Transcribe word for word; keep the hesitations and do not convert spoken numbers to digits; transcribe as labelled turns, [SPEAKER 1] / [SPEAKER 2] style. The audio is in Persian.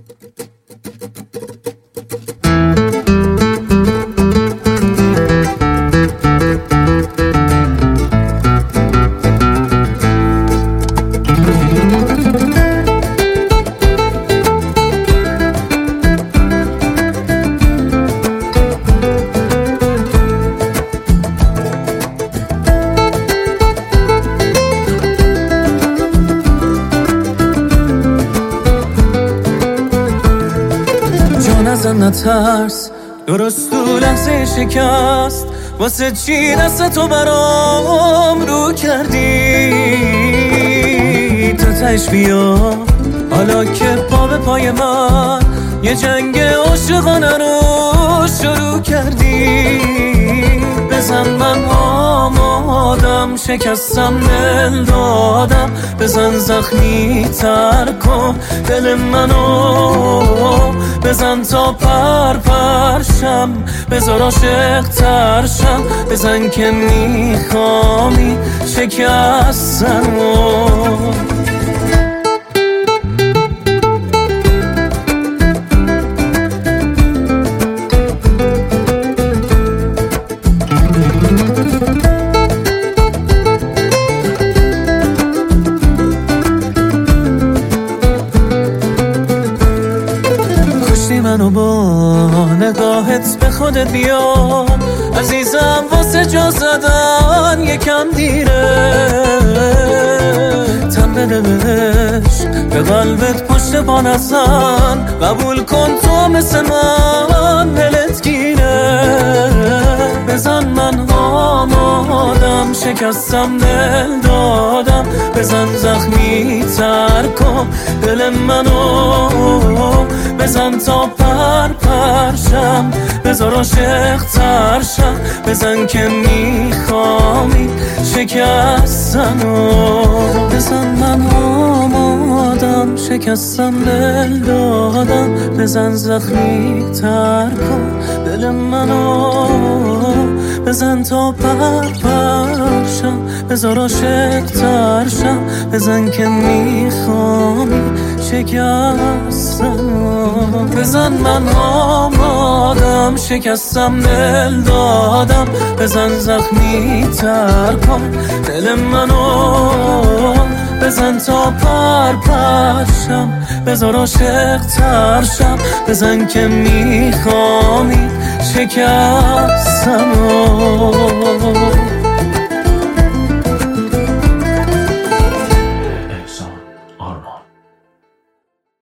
[SPEAKER 1] ازم نترس، درست تو لحظه شکست واسه چی دست تو برام رو کردی؟ تا تش بیا حالا که پا به پای من یه جنگ عاشقانه رو شروع کردی. بزن من آمادم، شکستم دل دادم، بزن زخمی تر کن دل منو، بزن تا پر پرشم، بذار عاشق ترشم، بزن که میخوامی شکستنو. منو با نگاهت به خودت بیا عزیزم، واسه جا زدن یکم دیره. تن بده بهش، به قلبت پشت پا نزن، قبول کن تو مثل من دلت گیره. بزن من آمادم، شکستم دل دادم، بزن زخمی تر کن دل منو، بزن تا پر پرشم، بذار عاشق ترشم، بزن که میخوامی شکستنو. بزن من آمادم، شکستم دل دادم، بزن زخمی تر کن دل منو، بزن تا پر پرشم، بذار عاشق ترشم، بزن که میخوامی شکستنو. بزن من آمادم، شکستم دل دادم، بزن زخمی تر کن دل منو، بزن تا پر پرشم، بذار عاشق ترشم، بزن که میخوامی شکستنو.